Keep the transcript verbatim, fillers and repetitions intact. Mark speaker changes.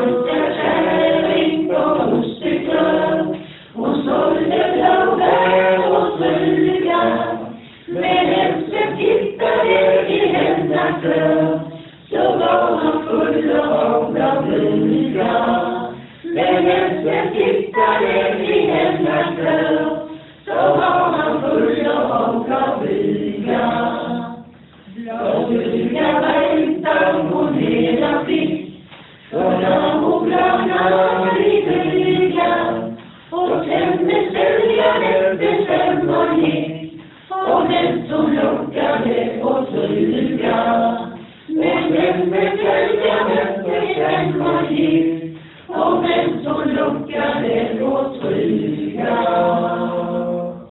Speaker 1: luktar kärring och osteklöv och sålde blåbär och fluga. Men efter tittade i hennes klöv så var han full av blåbluga. Men efter tittade i hennes klöv så var han full av blåbluga. Blåbluga väntar hon hela fick för när hon glanar i flygan och sen beställde bestämma gick och den som lockade och flyga. Men den beställde bestämma gick och den som lockade